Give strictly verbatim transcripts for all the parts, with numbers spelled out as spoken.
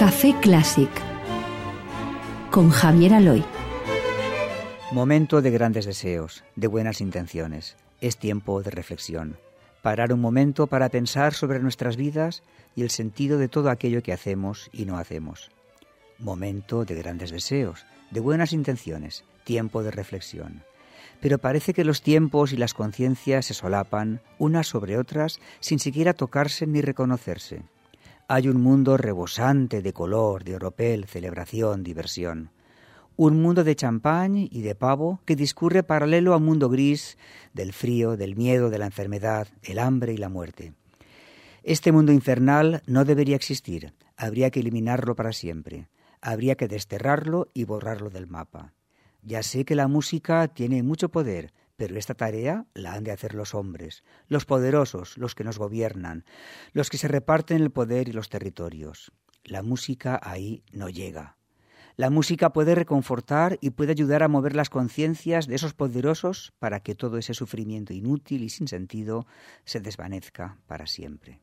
Café Clásic con Javier Aloy. Momento de grandes deseos, de buenas intenciones. Es tiempo de reflexión. Parar un momento para pensar sobre nuestras vidas y el sentido de todo aquello que hacemos y no hacemos. Momento de grandes deseos, de buenas intenciones, tiempo de reflexión. Pero parece que los tiempos y las conciencias se solapan unas sobre otras sin siquiera tocarse ni reconocerse. Hay un mundo rebosante de color, de oropel, celebración, diversión. Un mundo de champán y de pavo que discurre paralelo a un mundo gris del frío, del miedo, de la enfermedad, el hambre y la muerte. Este mundo infernal no debería existir, habría que eliminarlo para siempre, habría que desterrarlo y borrarlo del mapa. Ya sé que la música tiene mucho poder, pero esta tarea la han de hacer los hombres, los poderosos, los que nos gobiernan, los que se reparten el poder y los territorios. La música ahí no llega. La música puede reconfortar y puede ayudar a mover las conciencias de esos poderosos para que todo ese sufrimiento inútil y sin sentido se desvanezca para siempre.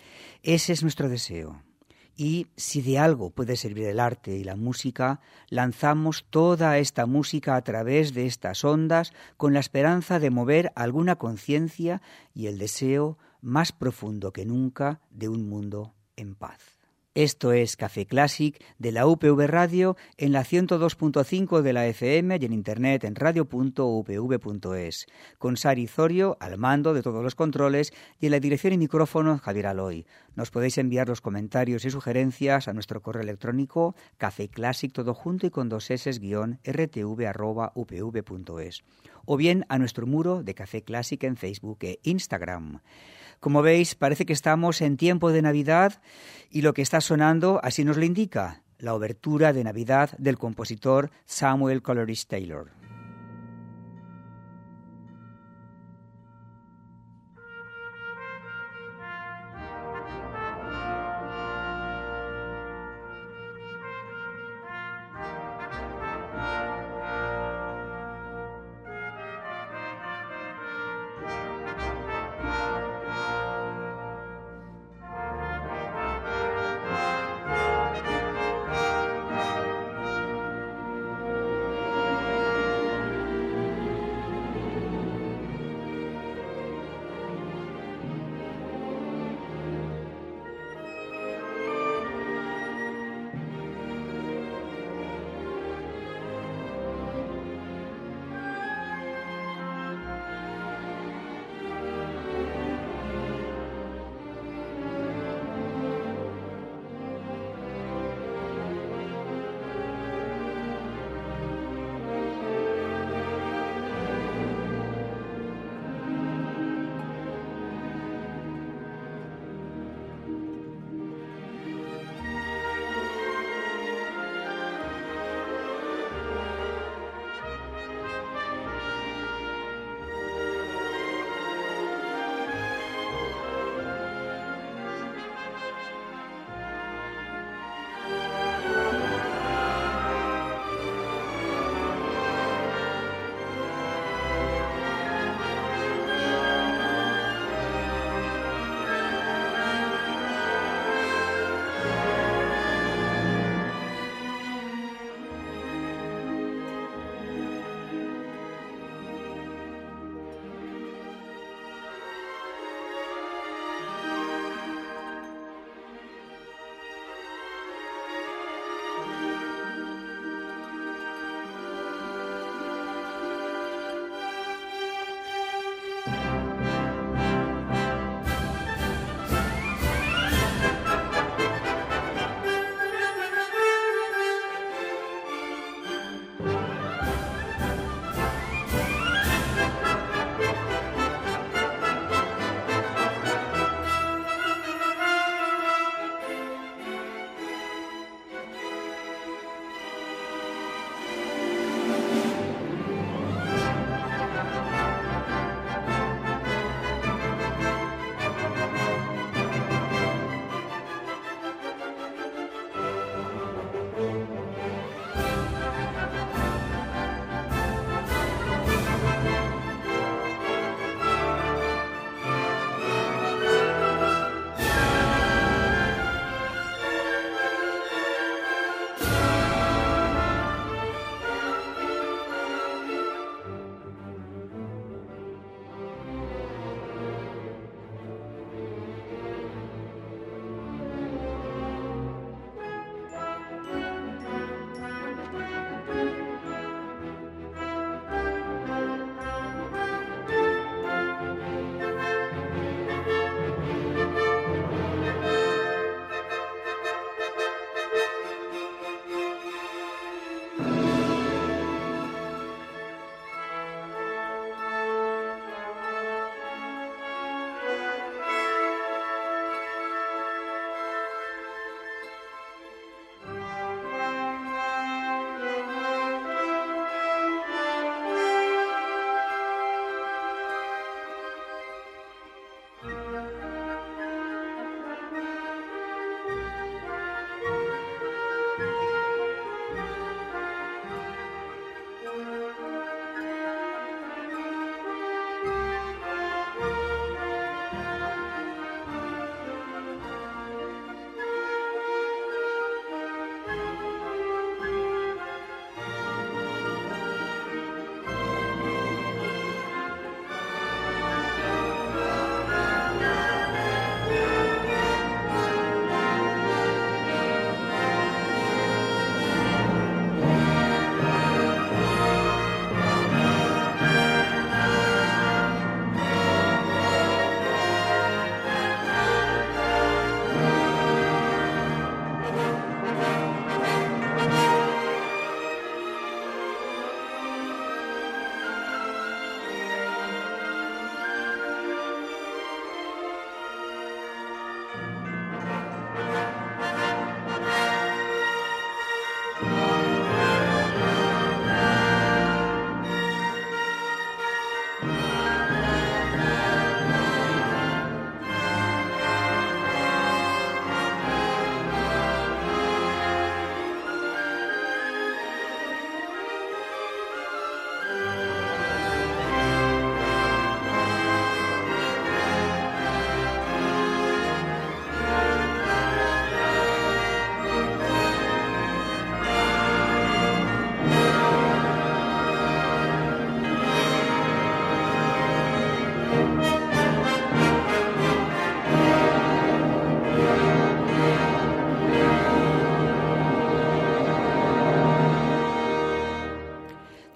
Ese es nuestro deseo. Y si de algo puede servir el arte y la música, lanzamos toda esta música a través de estas ondas con la esperanza de mover alguna conciencia y el deseo más profundo que nunca de un mundo en paz. Esto es Café Clásic de la U P V Radio en la ciento dos punto cinco de la F M y en internet en radio punto u p v punto es, con Sari Zorio al mando de todos los controles y en la dirección y micrófono Javier Aloy. Nos podéis enviar los comentarios y sugerencias a nuestro correo electrónico cafeclásic todo junto y con dos s guión rtv arroba upv punto es o bien a nuestro muro de Café Clásic en Facebook e Instagram. Como veis, parece que estamos en tiempo de Navidad y lo que está sonando así nos lo indica, la obertura de Navidad del compositor Samuel Coleridge Taylor.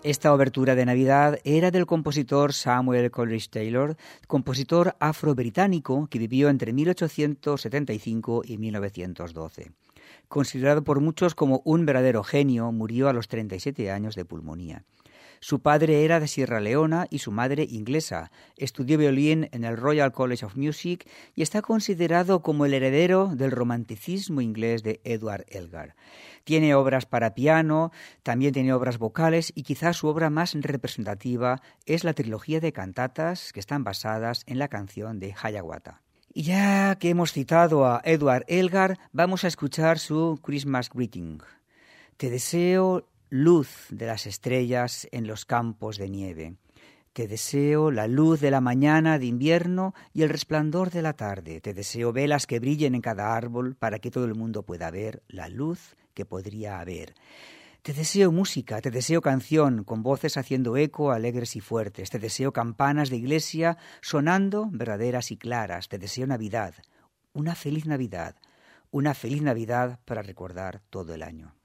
Esta obertura de Navidad era del compositor Samuel Coleridge Taylor, compositor afro-británico que vivió entre mil ochocientos setenta y cinco y mil novecientos doce. Considerado por muchos como un verdadero genio, murió a los treinta y siete años de pulmonía. Su padre era de Sierra Leona y su madre inglesa. Estudió violín en el Royal College of Music y está considerado como el heredero del romanticismo inglés de Edward Elgar. Tiene obras para piano, también tiene obras vocales y quizás su obra más representativa es la trilogía de cantatas que están basadas en la canción de Hiawatha. Y ya que hemos citado a Edward Elgar, vamos a escuchar su Christmas Greeting. Te deseo luz de las estrellas en los campos de nieve. Te deseo la luz de la mañana de invierno y el resplandor de la tarde. Te deseo velas que brillen en cada árbol para que todo el mundo pueda ver la luz que podría haber. Te deseo música, te deseo canción, con voces haciendo eco alegres y fuertes. Te deseo campanas de iglesia sonando verdaderas y claras. Te deseo Navidad, una feliz Navidad, una feliz Navidad para recordar todo el año.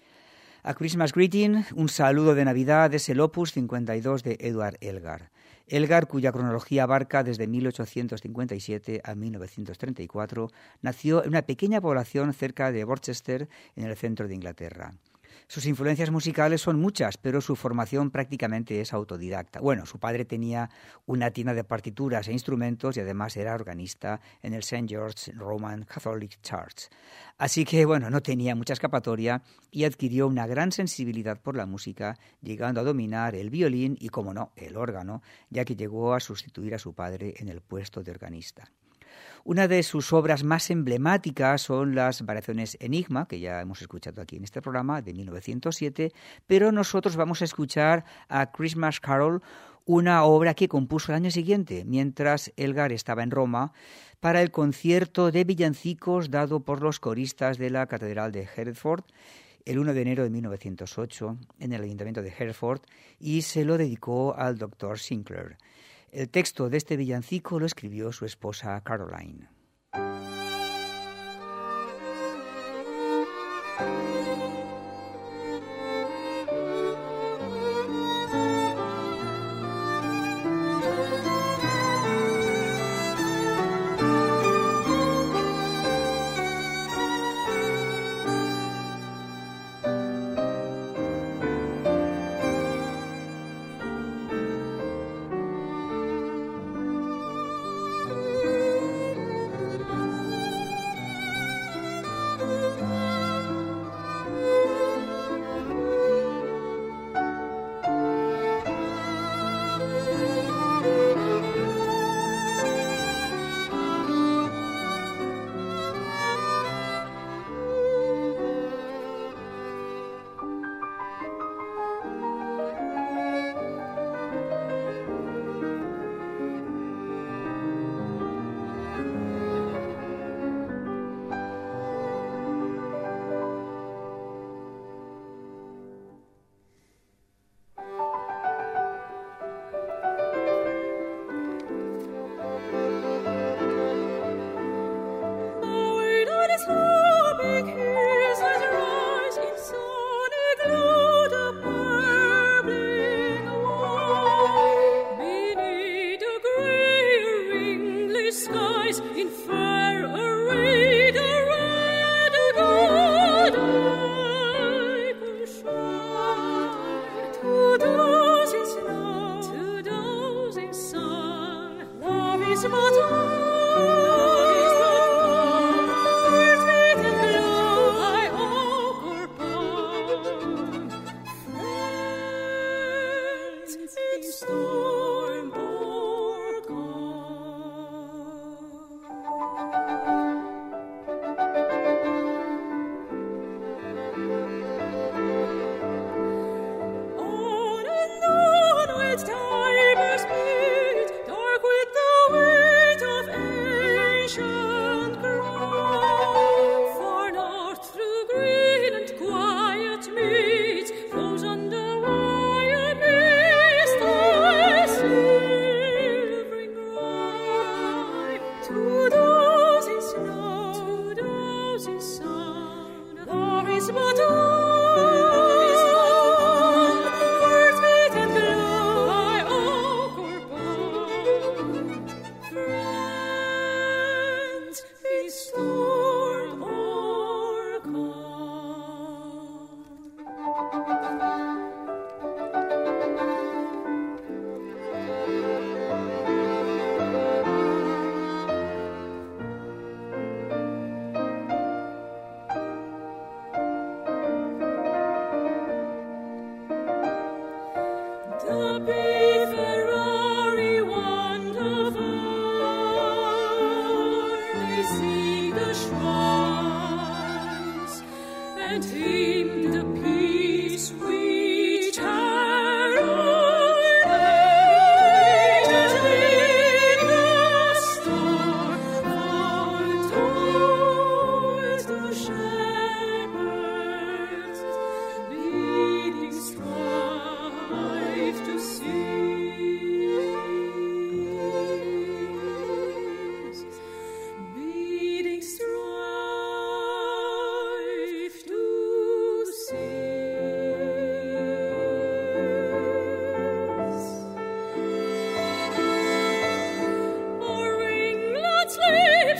A Christmas Greeting, un saludo de Navidad, es el opus cincuenta y dos de Edward Elgar. Elgar, cuya cronología abarca desde mil ochocientos cincuenta y siete a mil novecientos treinta y cuatro, nació en una pequeña población cerca de Worcester, en el centro de Inglaterra. Sus influencias musicales son muchas, pero su formación prácticamente es autodidacta. Bueno, su padre tenía una tienda de partituras e instrumentos y además era organista en el Saint George Roman Catholic Church. Así que, bueno, no tenía mucha escapatoria y adquirió una gran sensibilidad por la música, llegando a dominar el violín y, como no, el órgano, ya que llegó a sustituir a su padre en el puesto de organista. Una de sus obras más emblemáticas son las variaciones Enigma, que ya hemos escuchado aquí en este programa, de mil novecientos siete, pero nosotros vamos a escuchar a Christmas Carol, una obra que compuso el año siguiente, mientras Elgar estaba en Roma, para el concierto de villancicos dado por los coristas de la Catedral de Hereford, el primero de enero de mil novecientos ocho, en el Ayuntamiento de Hereford, y se lo dedicó al doctor Sinclair. El texto de este villancico lo escribió su esposa Caroline.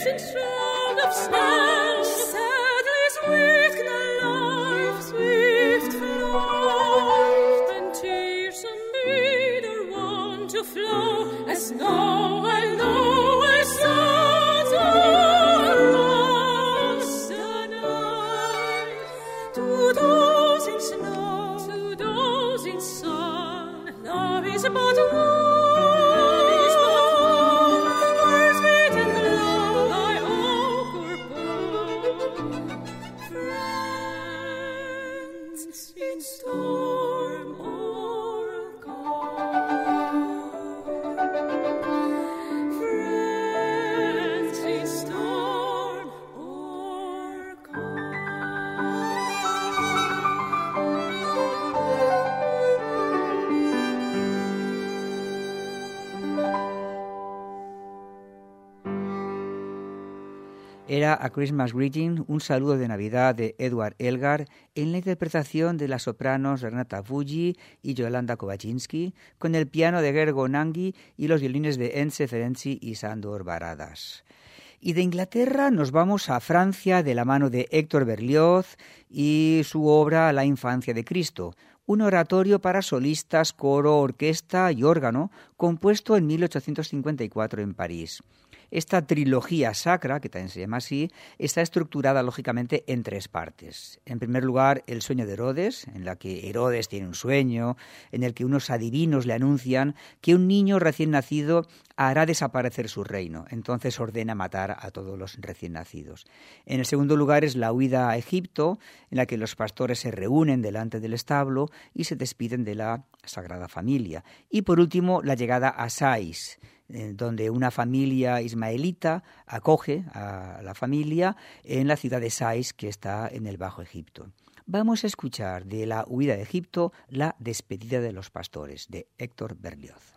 Era A Christmas Greeting, un saludo de Navidad de Edward Elgar, en la interpretación de las sopranos Renata Fuggi y Yolanda Kowaczynski, con el piano de Gergo Nanghi y los violines de Ence Ferenczi y Sándor Baradas. Y de Inglaterra nos vamos a Francia de la mano de Héctor Berlioz y su obra La infancia de Cristo, un oratorio para solistas, coro, orquesta y órgano, compuesto en mil ochocientos cincuenta y cuatro en París. Esta trilogía sacra, que también se llama así, está estructurada lógicamente en tres partes. En primer lugar, el sueño de Herodes, en la que Herodes tiene un sueño, en el que unos adivinos le anuncian que un niño recién nacido hará desaparecer su reino. Entonces ordena matar a todos los recién nacidos. En el segundo lugar es la huida a Egipto, en la que los pastores se reúnen delante del establo y se despiden de la Sagrada Familia. Y por último, la llegada a Sais, donde una familia ismaelita acoge a la familia en la ciudad de Sais, que está en el Bajo Egipto. Vamos a escuchar de la huida de Egipto La despedida de los pastores, de Héctor Berlioz.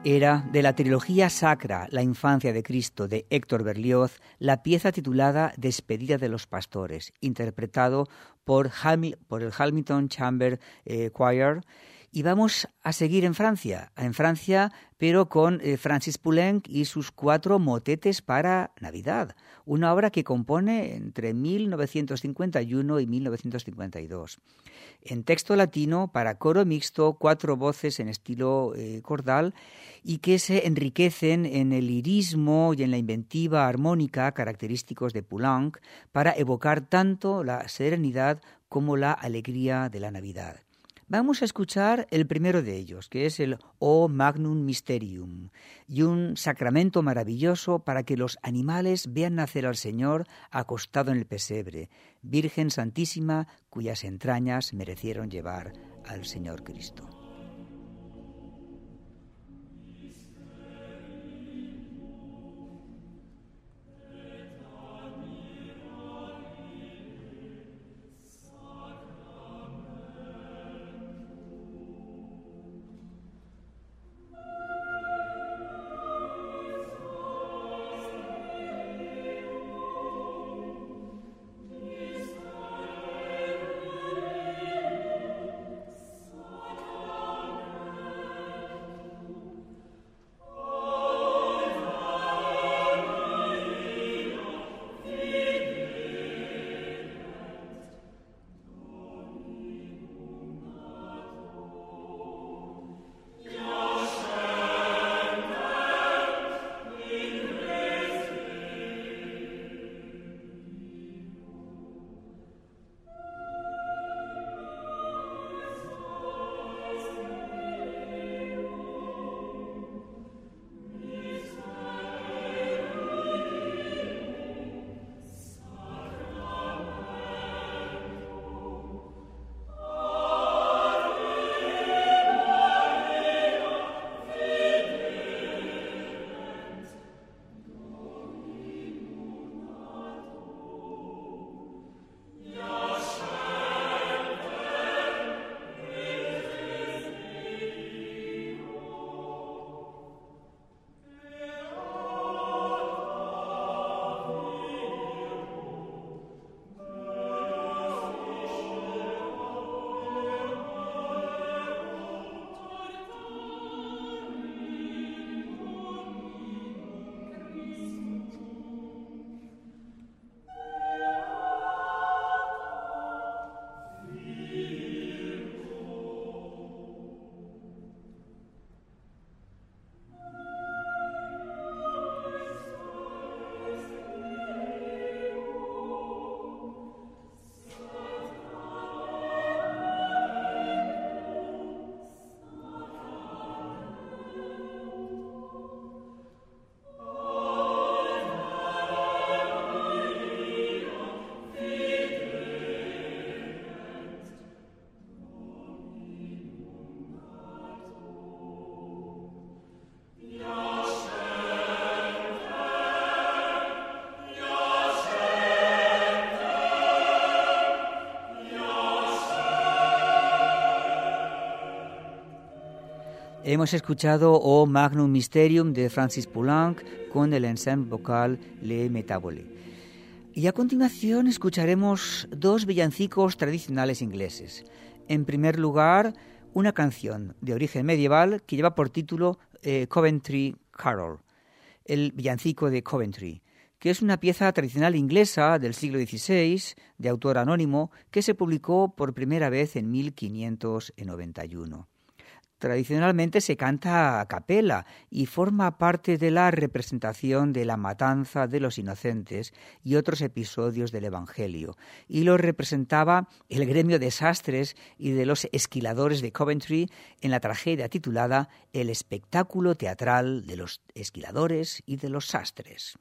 Era de la trilogía sacra La infancia de Cristo de Héctor Berlioz la pieza titulada Despedida de los pastores, interpretado por, Hamil- por el Hamilton Chamber eh, Choir. Y vamos a seguir en Francia, en Francia, pero con eh, Francis Poulenc y sus cuatro motetes para Navidad, una obra que compone entre mil novecientos cincuenta y uno y mil novecientos cincuenta y dos. En texto latino, para coro mixto, cuatro voces en estilo eh, cordal y que se enriquecen en el lirismo y en la inventiva armónica característicos de Poulenc para evocar tanto la serenidad como la alegría de la Navidad. Vamos a escuchar el primero de ellos, que es el O Magnum Mysterium, y un sacramento maravilloso para que los animales vean nacer al Señor acostado en el pesebre, Virgen Santísima, cuyas entrañas merecieron llevar al Señor Cristo. Hemos escuchado O Magnum Mysterium de Francis Poulenc con el ensemble vocal Les Métabolés. Y a continuación escucharemos dos villancicos tradicionales ingleses. En primer lugar, una canción de origen medieval que lleva por título eh, Coventry Carol, el villancico de Coventry, que es una pieza tradicional inglesa del siglo dieciséis, de autor anónimo, que se publicó por primera vez en mil quinientos noventa y uno. Tradicionalmente se canta a capela y forma parte de la representación de la matanza de los inocentes y otros episodios del Evangelio, y lo representaba el gremio de sastres y de los esquiladores de Coventry en la tragedia titulada El espectáculo teatral de los esquiladores y de los sastres.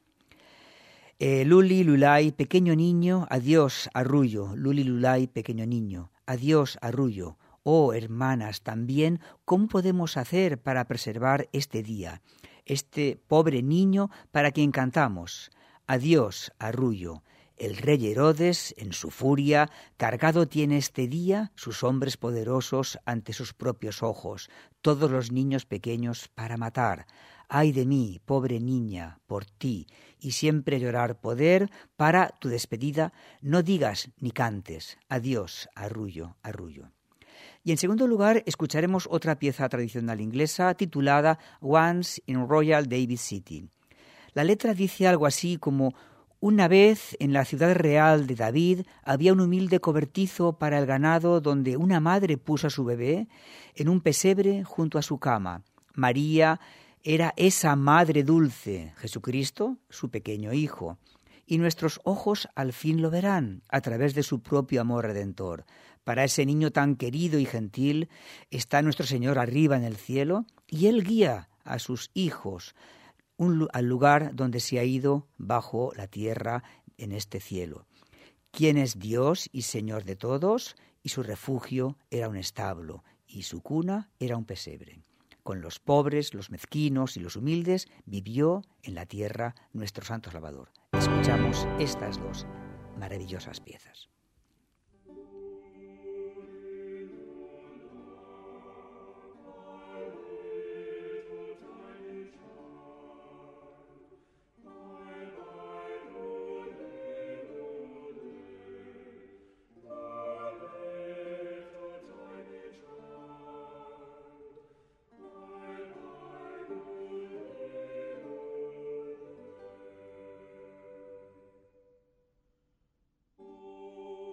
Eh, Luli Lulay, pequeño niño, adiós, arrullo. Luli Lulay, pequeño niño, adiós, arrullo. Oh, hermanas, también, ¿cómo podemos hacer para preservar este día, este pobre niño para quien cantamos? Adiós, arrullo. El rey Herodes, en su furia, cargado tiene este día sus hombres poderosos ante sus propios ojos, todos los niños pequeños para matar. Ay de mí, pobre niña, por ti, y siempre llorar poder para tu despedida, no digas ni cantes, adiós, arrullo, arrullo. Y en segundo lugar, escucharemos otra pieza tradicional inglesa titulada Once in Royal David City. La letra dice algo así como: una vez en la ciudad real de David había un humilde cobertizo para el ganado donde una madre puso a su bebé en un pesebre junto a su cama. María era esa madre dulce, Jesucristo, su pequeño hijo. Y nuestros ojos al fin lo verán a través de su propio amor redentor. Para ese niño tan querido y gentil está nuestro Señor arriba en el cielo y Él guía a sus hijos Un, al lugar donde se ha ido bajo la tierra en este cielo. Quien es Dios y Señor de todos, y su refugio era un establo, y su cuna era un pesebre. Con los pobres, los mezquinos y los humildes vivió en la tierra nuestro Santo Salvador. Escuchamos estas dos maravillosas piezas. Oh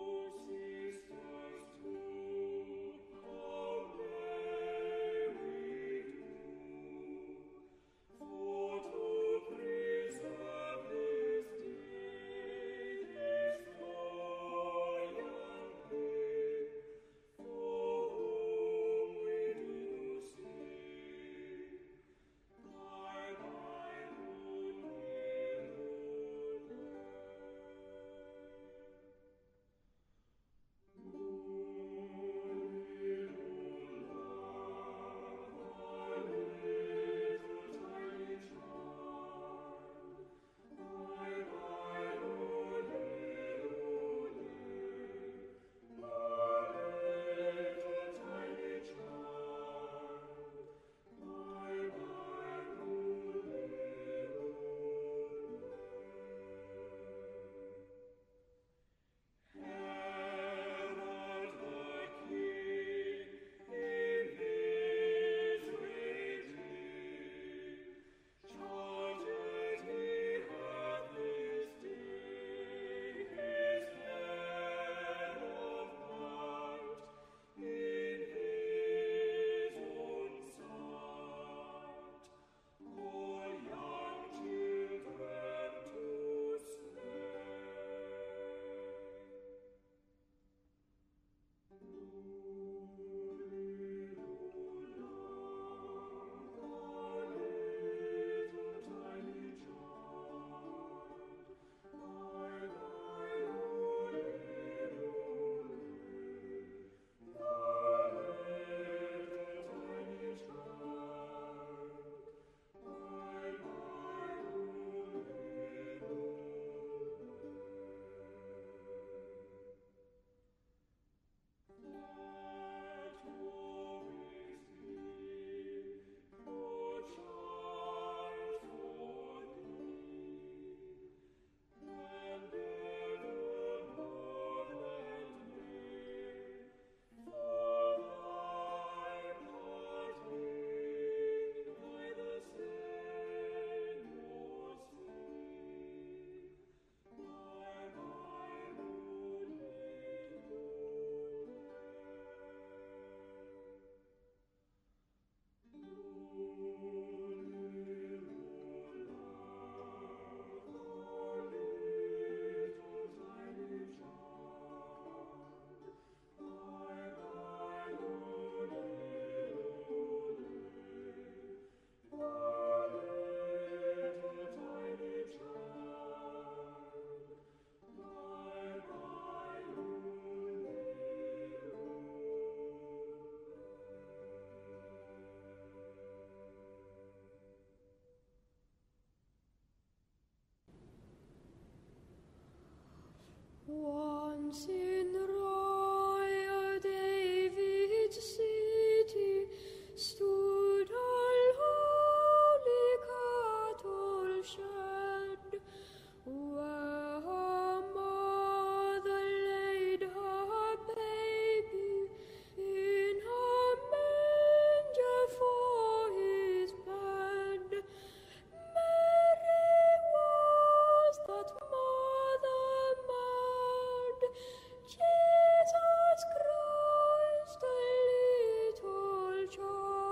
Once in royal David's city stood a lowly cattle shed, where her mother laid her baby in a manger for his bed. Mary was that mother mild, Jesus Christ, a little child.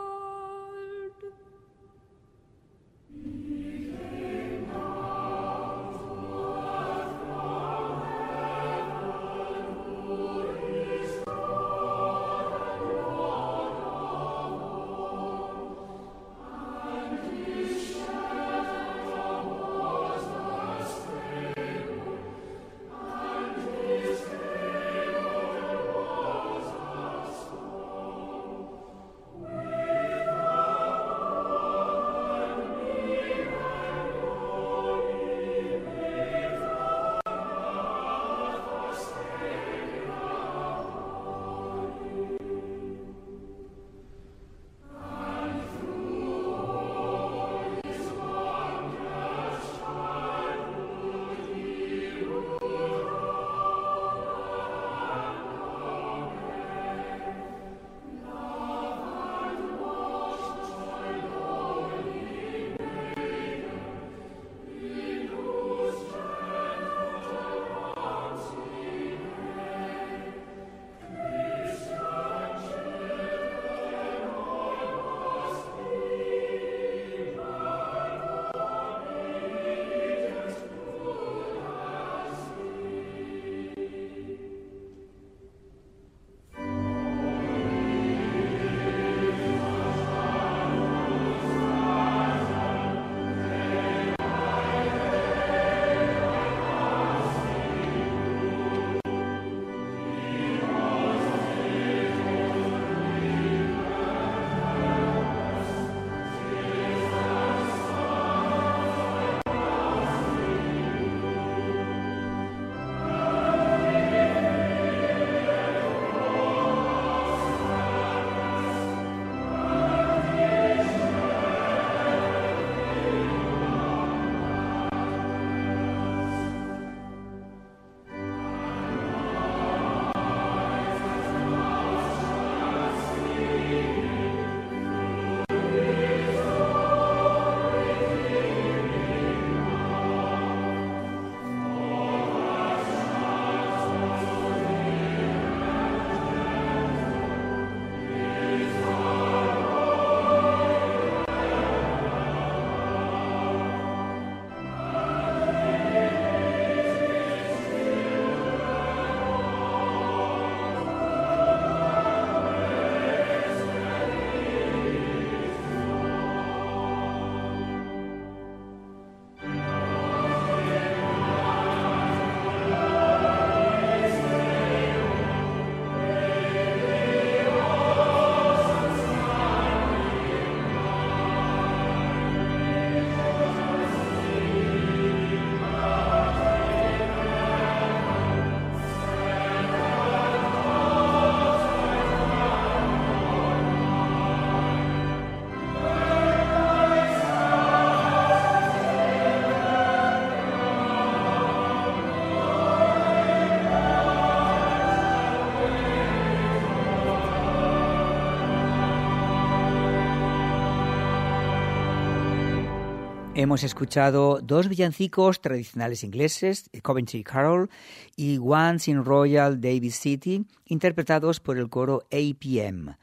Hemos escuchado dos villancicos tradicionales ingleses, Coventry Carol y Once in Royal David City, interpretados por el coro A P M.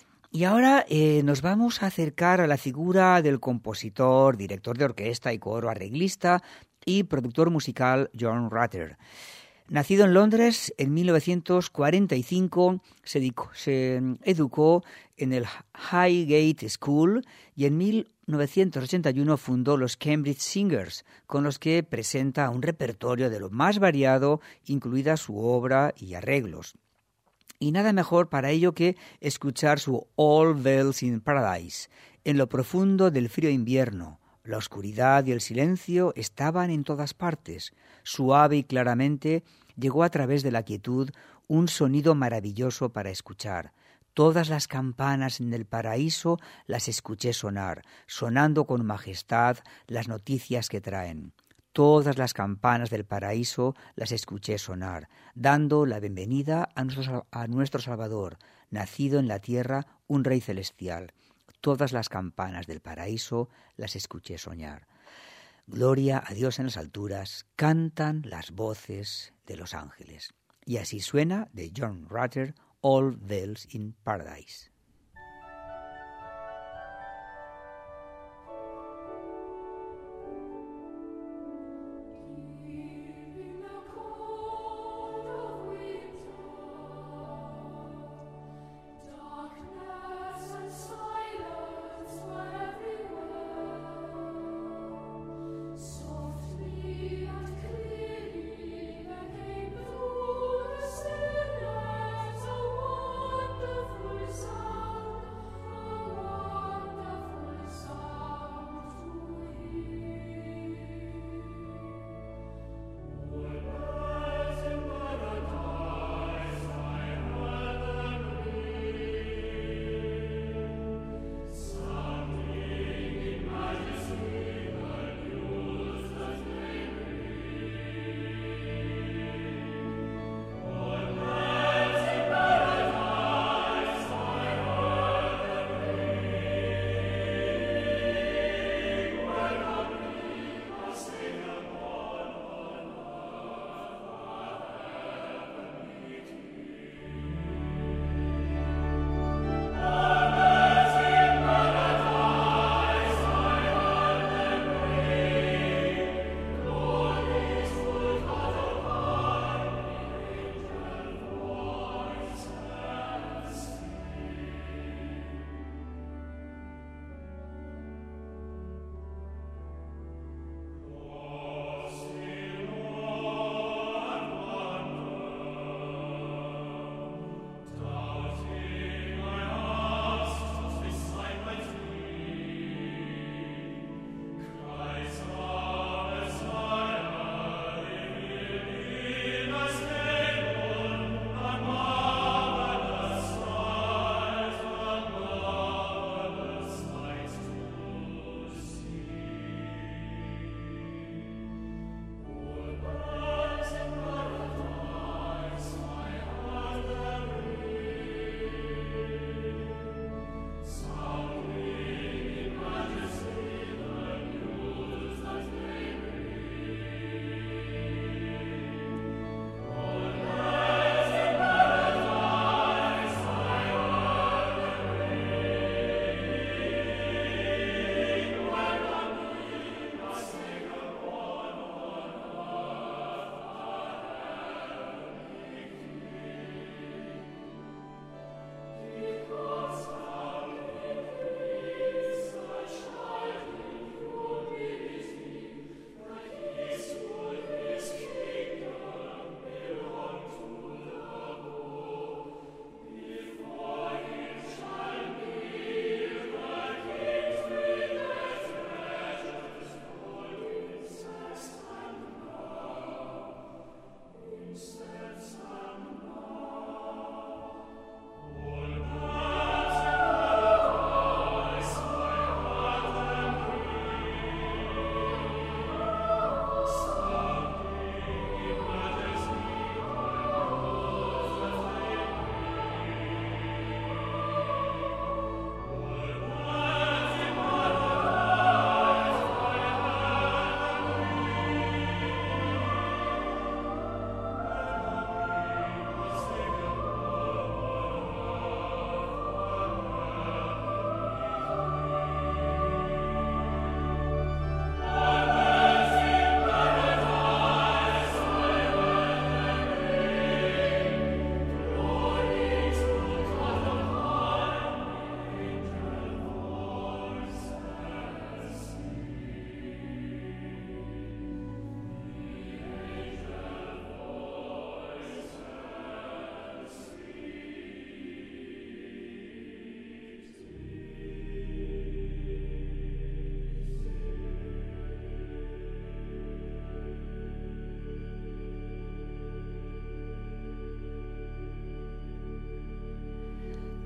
Y ahora eh, nos vamos a acercar a la figura del compositor, director de orquesta y coro arreglista y productor musical John Rutter. Nacido en Londres en mil novecientos cuarenta y cinco, se, dedicó, se educó en el Highgate School y en mil novecientos ochenta y uno fundó los Cambridge Singers, con los que presenta un repertorio de lo más variado, incluida su obra y arreglos. Y nada mejor para ello que escuchar su All Bells in Paradise. En lo profundo del frío invierno, la oscuridad y el silencio estaban en todas partes. Suave y claramente llegó a través de la quietud un sonido maravilloso para escuchar. Todas las campanas en el paraíso las escuché sonar, sonando con majestad las noticias que traen. Todas las campanas del paraíso las escuché sonar, dando la bienvenida a nuestro, a nuestro Salvador, nacido en la tierra un Rey celestial. Todas las campanas del paraíso las escuché soñar. Gloria a Dios en las alturas, cantan las voces de los ángeles. Y así suena de John Rutter, All Bells in Paradise. Song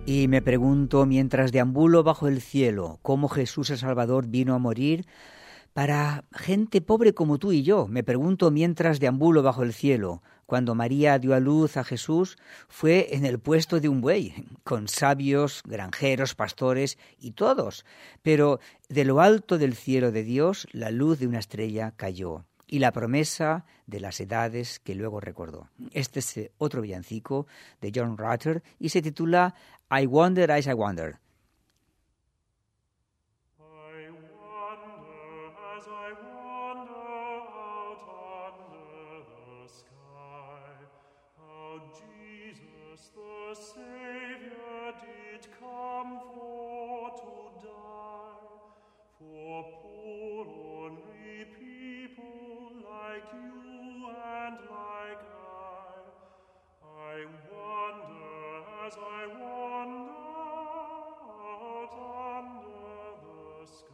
Y me pregunto, mientras deambulo bajo el cielo, cómo Jesús el Salvador vino a morir para gente pobre como tú y yo. Me pregunto, mientras deambulo bajo el cielo, cuando María dio a luz a Jesús, fue en el puesto de un buey, con sabios, granjeros, pastores y todos. Pero de lo alto del cielo de Dios, la luz de una estrella cayó, y la promesa de las edades que luego recordó. Este es otro villancico de John Rutter y se titula I Wonder as I Wonder. I wonder as I wander out under the sky, how Jesus the Savior did come for to die, for poor ornery people like you and like I. I wonder as I wander out under the sky.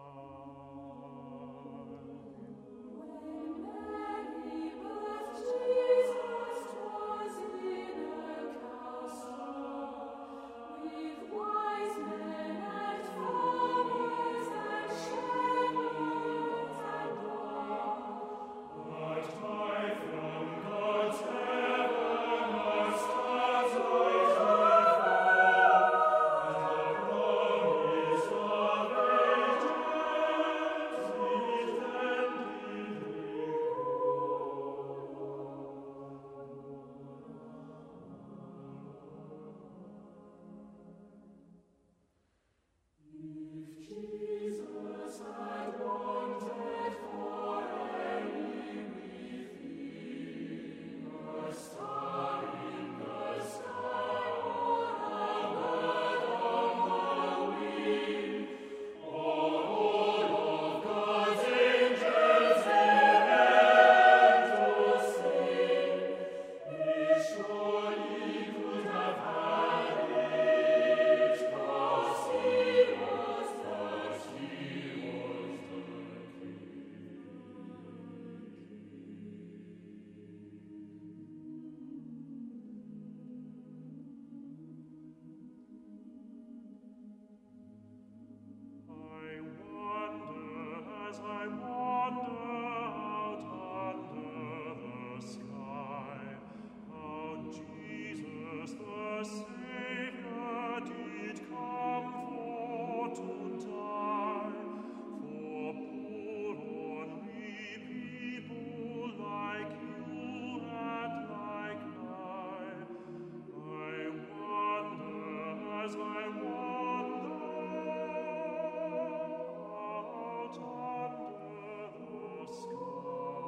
When Mary birthed Jesus 'twas in a castle, with wise men and farmers and shepherds and all. But high from God's heaven our stars rise and fall, and the promise of ages is then If Jesus had wanted for any wee thing, a star in the sky or a bird on the wing, or all of God's angels in heaven to sing, he surely could have had it, 'cause he was the, he was the I wonder as I wander out under the sky, how Jesus the Savior did come for to die, for poor ornery people like you and like I. I wonder as I wander out under the sky.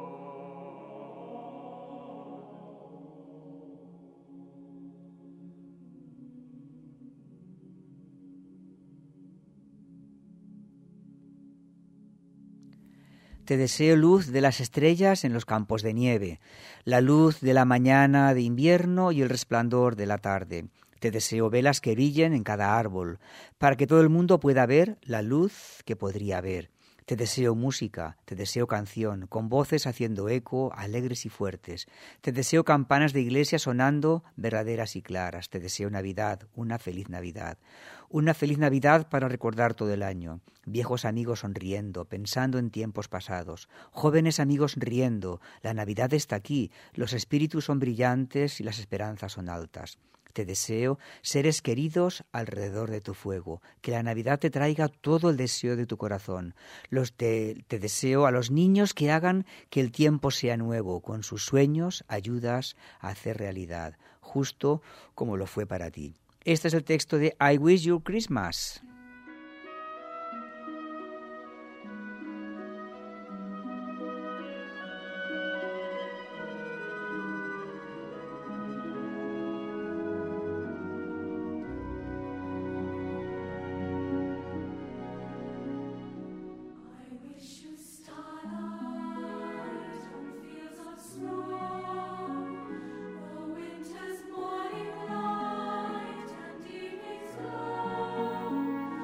Te deseo luz de las estrellas en los campos de nieve, la luz de la mañana de invierno y el resplandor de la tarde. Te deseo velas que brillen en cada árbol, para que todo el mundo pueda ver la luz que podría haber. Te deseo música, te deseo canción, con voces haciendo eco, alegres y fuertes. Te deseo campanas de iglesia sonando, verdaderas y claras. Te deseo Navidad, una feliz Navidad. Una feliz Navidad para recordar todo el año. Viejos amigos sonriendo, pensando en tiempos pasados. Jóvenes amigos riendo. La Navidad está aquí, los espíritus son brillantes y las esperanzas son altas. Te deseo seres queridos alrededor de tu fuego, que la Navidad te traiga todo el deseo de tu corazón. Los te, te deseo a los niños que hagan que el tiempo sea nuevo, con sus sueños ayudas a hacer realidad, justo como lo fue para ti. Este es el texto de I Wish You Christmas. I wish you starlight on fields of snow, the winter's morning light and evening's glow.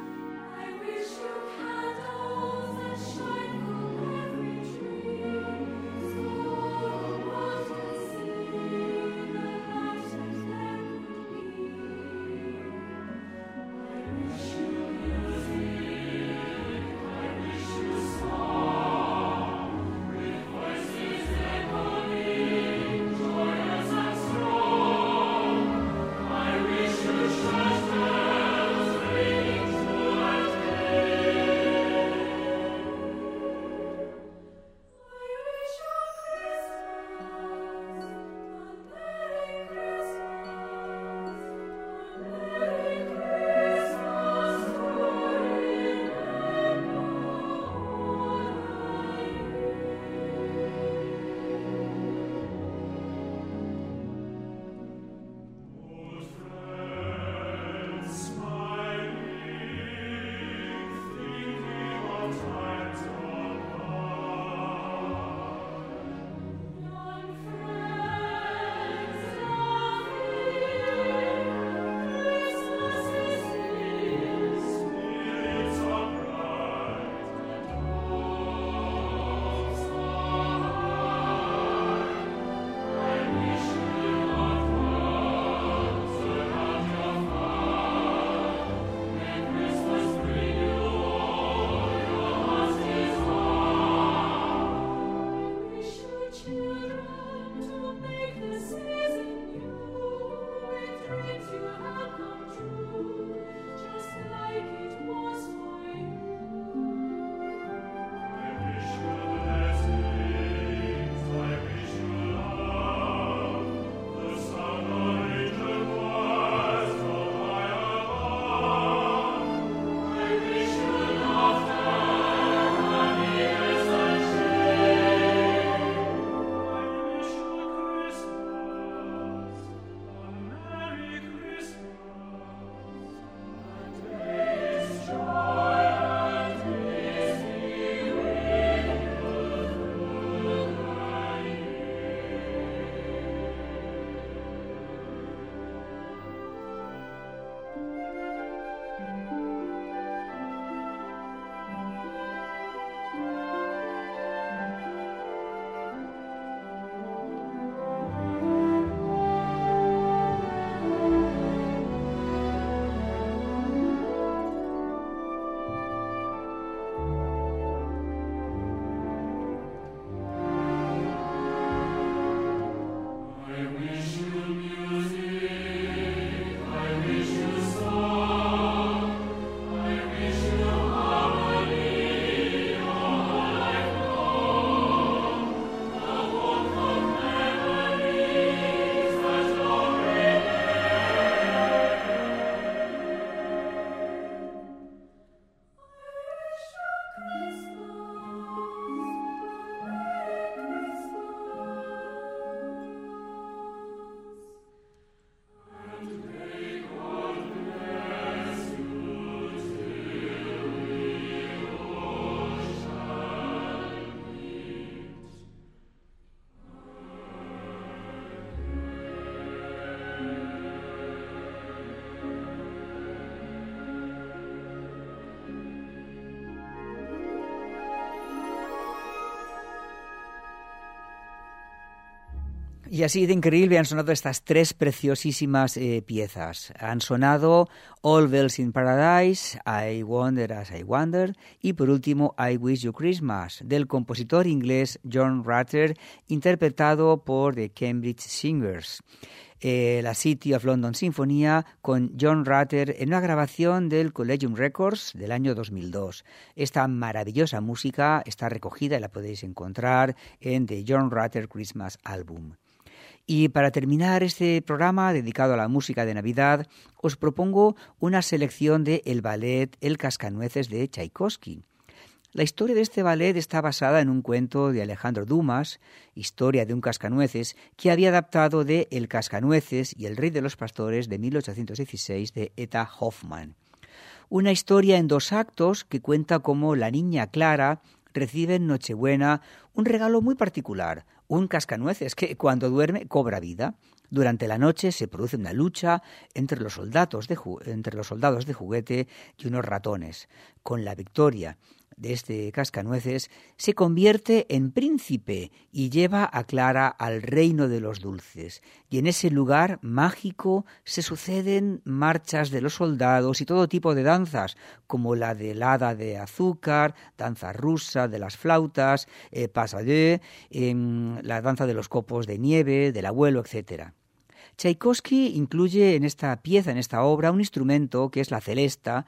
Y así de increíble han sonado estas tres preciosísimas eh, piezas. Han sonado All Bells in Paradise, I Wonder as I Wonder y por último I Wish You Christmas, del compositor inglés John Rutter, interpretado por The Cambridge Singers. Eh, la City of London Sinfonía con John Rutter en una grabación del Collegium Records del año dos mil dos. Esta maravillosa música está recogida y la podéis encontrar en The John Rutter Christmas Album. Y para terminar este programa dedicado a la música de Navidad, os propongo una selección de el ballet El Cascanueces de Tchaikovsky. La historia de este ballet está basada en un cuento de Alejandro Dumas, Historia de un cascanueces, que había adaptado de El Cascanueces y el Rey de los Pastores de mil ochocientos dieciséis de Etta Hoffmann. Una historia en dos actos que cuenta cómo la niña Clara recibe en Nochebuena un regalo muy particular, un cascanueces que cuando duerme cobra vida. Durante la noche se produce una lucha entre los soldados de, ju- entre los soldados de juguete y unos ratones. Con la victoria de este cascanueces se convierte en príncipe y lleva a Clara al reino de los dulces. Y en ese lugar mágico se suceden marchas de los soldados y todo tipo de danzas, como la del hada de azúcar, danza rusa de las flautas, eh, pasadé, eh, la danza de los copos de nieve, del abuelo, etcétera. Tchaikovsky incluye en esta pieza, en esta obra, un instrumento que es la celesta,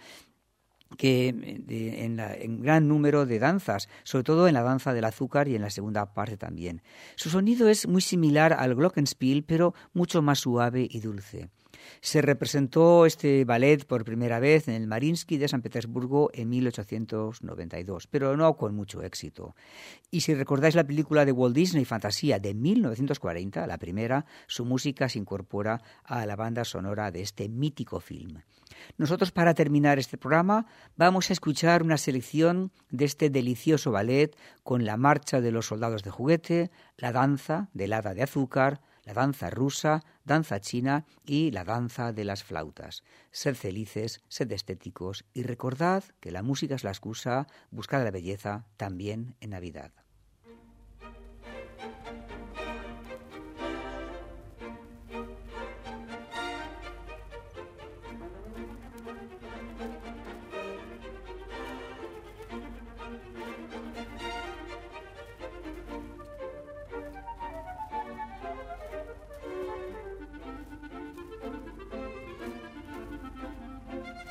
que de, en, la, en gran número de danzas, sobre todo en la danza del azúcar y en la segunda parte también. Su sonido es muy similar al glockenspiel, pero mucho más suave y dulce. Se representó este ballet por primera vez en el Mariinsky de San Petersburgo en mil ochocientos noventa y dos, pero no con mucho éxito. Y si recordáis la película de Walt Disney, Fantasía, de mil novecientos cuarenta, la primera, su música se incorpora a la banda sonora de este mítico film. Nosotros, para terminar este programa, vamos a escuchar una selección de este delicioso ballet con la marcha de los soldados de juguete, la danza del hada de azúcar, la danza rusa, danza china y la danza de las flautas. Sed felices, sed estéticos y recordad que la música es la excusa, buscad la belleza también en Navidad.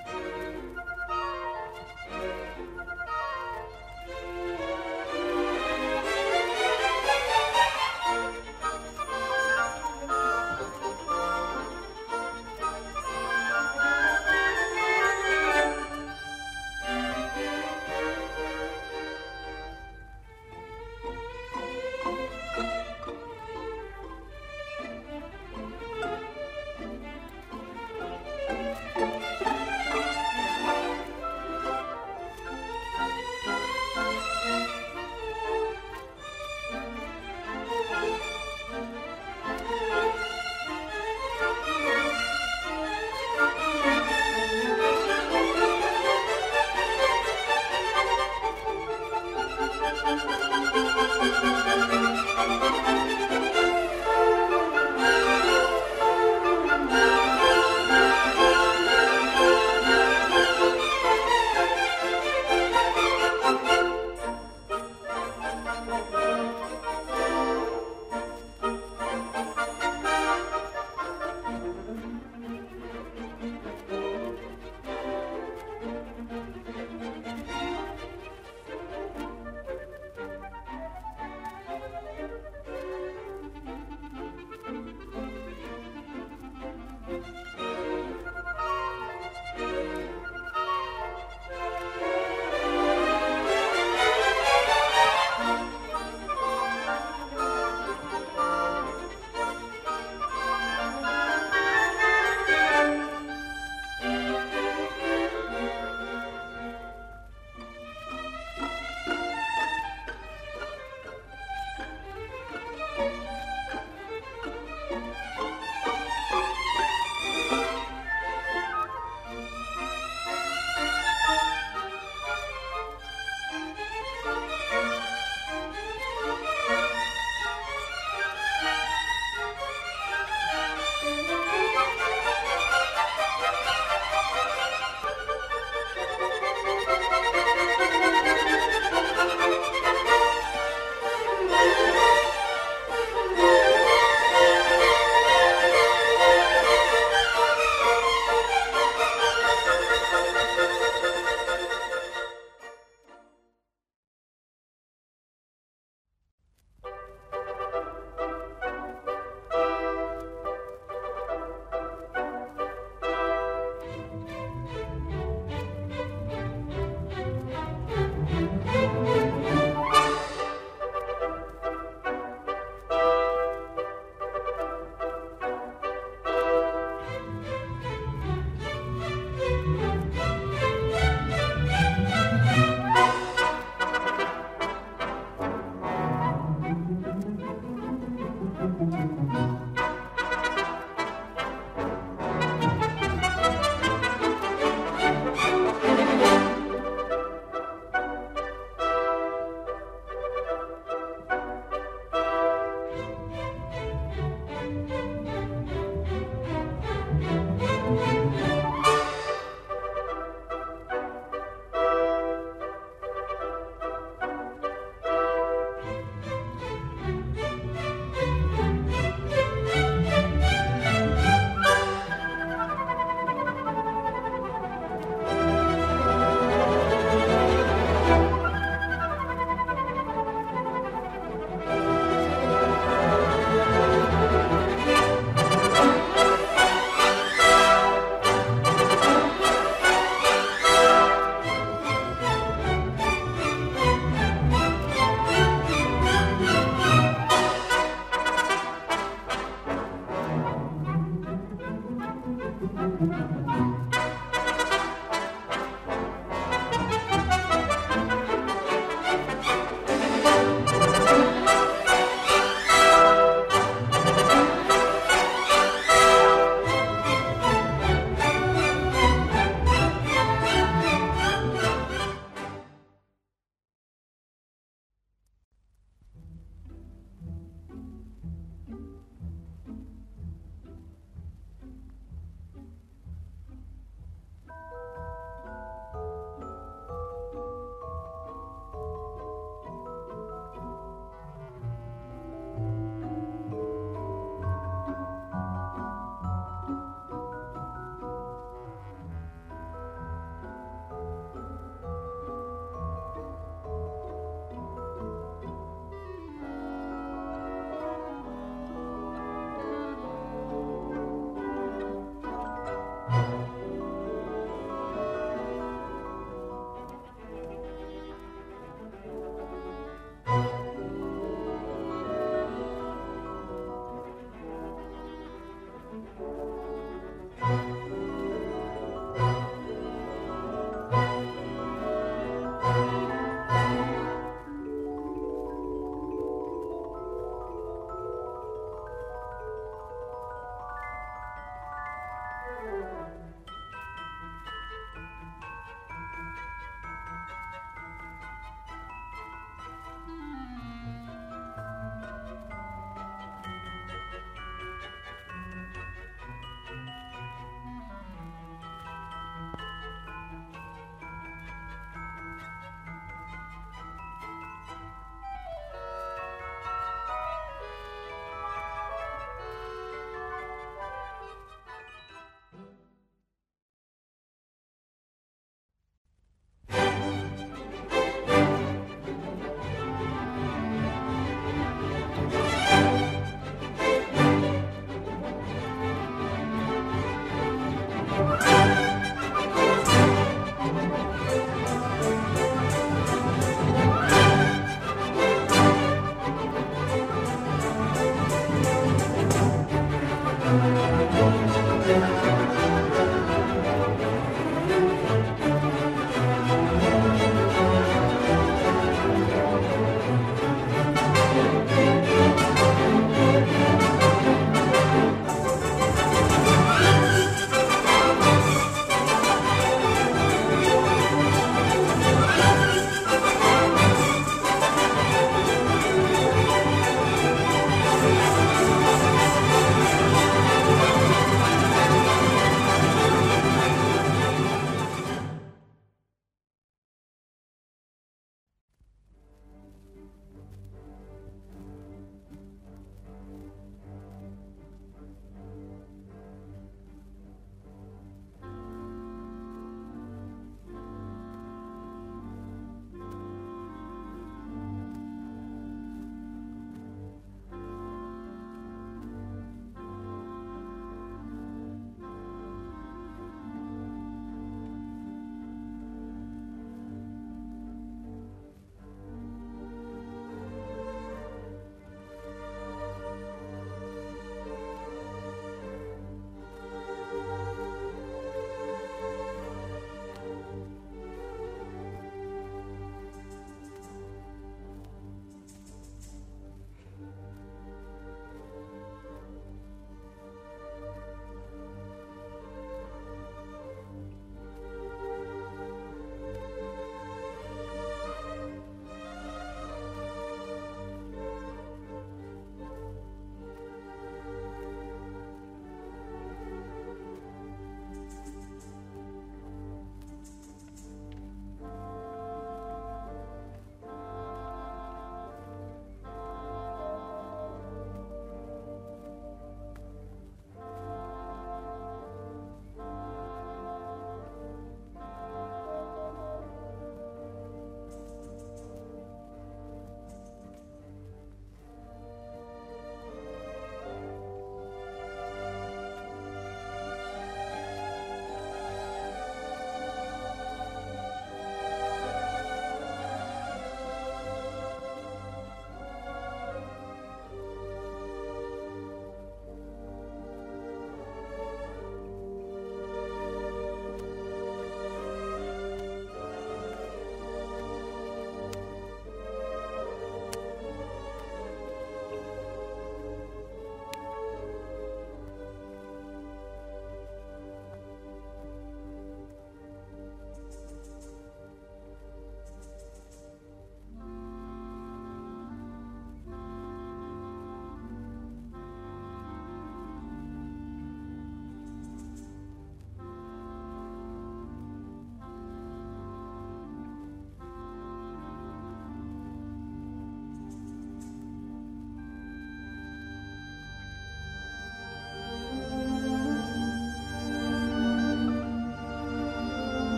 Thank you.